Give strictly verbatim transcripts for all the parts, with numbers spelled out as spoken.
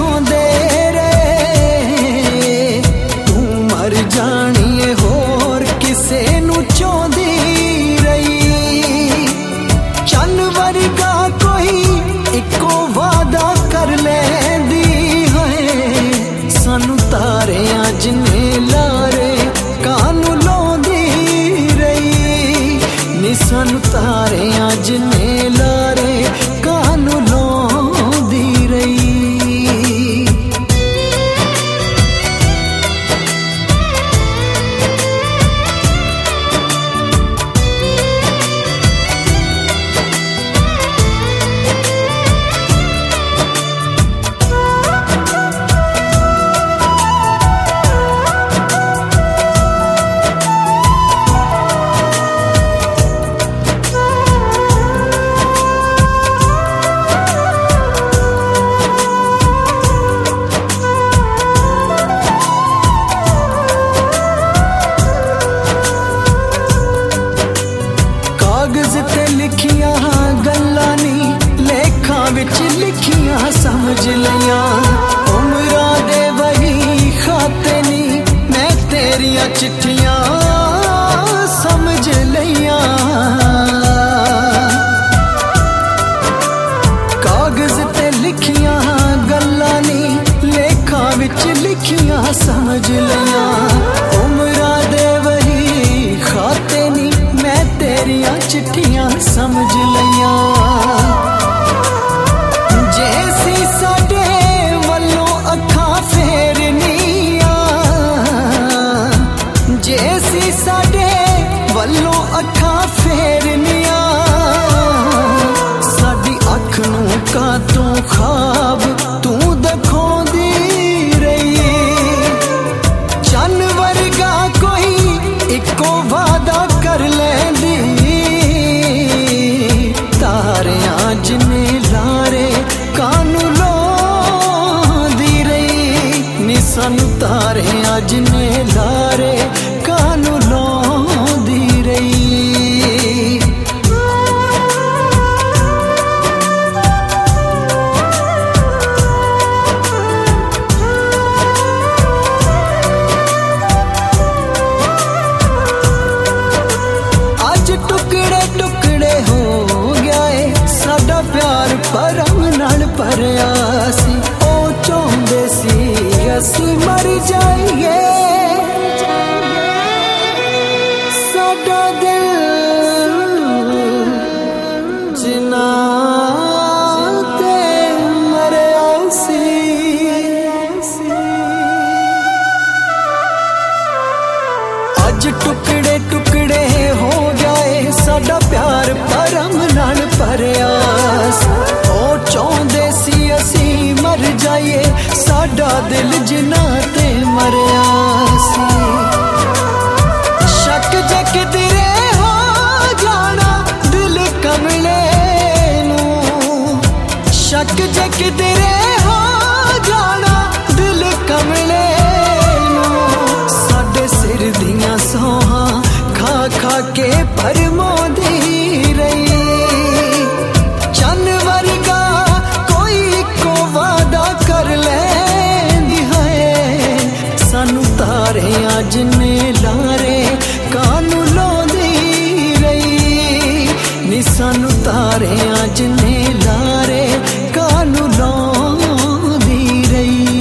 चाहते रहे तू मर जानी होर किसे नू चाहती रही। चन वर्गा कोई इको वादा कर लेंदी है सानू तारियां जिन्ने लारे कानू लाउंदी रही नी सानू तारियां जिन्ने लारे कानू लाउंदी रही। कागज ते लिखियां गल्लां नी लेखां विच लिखियां समझ लिया। उमरां दे वही खाते नी मैं तेरियां चिट्ठियां समझ लिया। कागज ते लिखियां गल्लां नी लेखां विच लिखियां समझ लिया। उमरां दे वही खाते नी मैं तेरियां चिट्ठियां समझ लिया। जैसी साडे वल्लों अखां फेरनियां जैसी साडे वल्लों अखां फेरनियां साडी अख नूं कातों ख्वाब तू दिखाउंदी रही। चन वर्गा कोई इको वादा कर लेंदी तारियां जिन्ने लारे कानू लाउंदी रही नी सानू तारियां जिन्ने लारे कानू लाउंदी रही। अज टुकड़े टुकड़े हो गया है साडा प्यार परम नाल भरिया सी। ओ चाहुंदे सी असी मर जाइए साडा दिल जिन्हां ते मरिया सी। अज टुकड़े टुकड़े हो गए साडा प्यार परम नाल भरिया सी। ओ चाहुंदे सी असी मर जाइए साडा दिल जिन्हां ते मरिया सी। शक जे किधरे हो जाना दिल कमले नूं शक जे किधरे हो जाना दिल कमले नूं साडे सिर दियां सोहां खा खा के भरमाउंदी रही। चन वर्गा कोई इको वादा कर लेंदी है सानू तारियां जिन्ने लारे कानू लाउंदी रही नी सानू तारियां जिन्ने लारे कानू लाउंदी रही।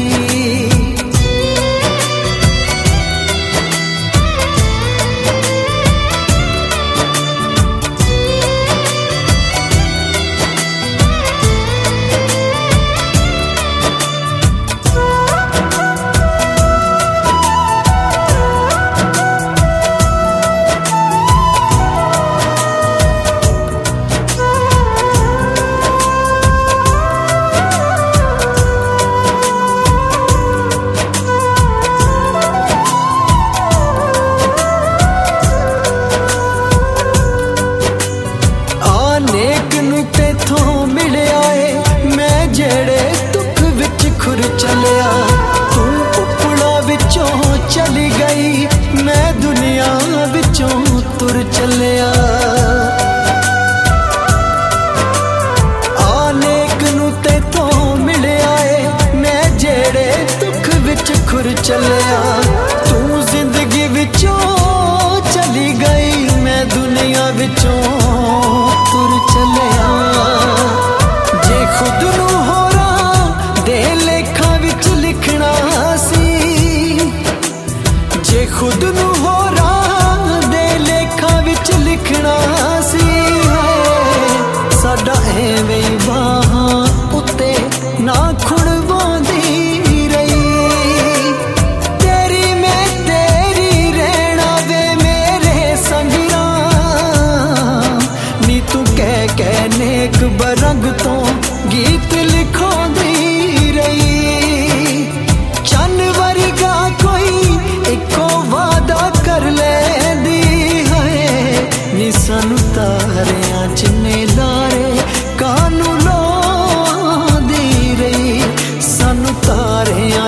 सारियां